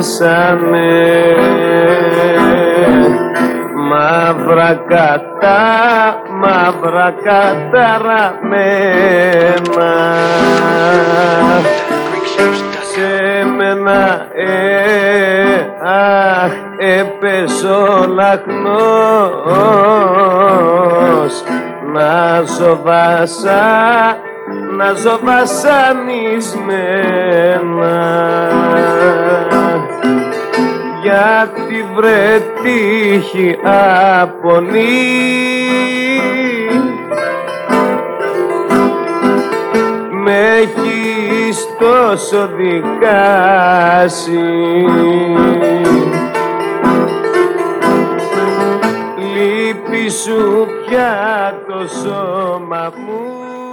χάσανε μαύρα καταραμένα σε μένα αχ έπεσε ο λαχνός να ζω βασανισμένα γιατί βρε τύχη απονεί με έχεις τόσο δικάσει λύπη σου πια το σώμα μου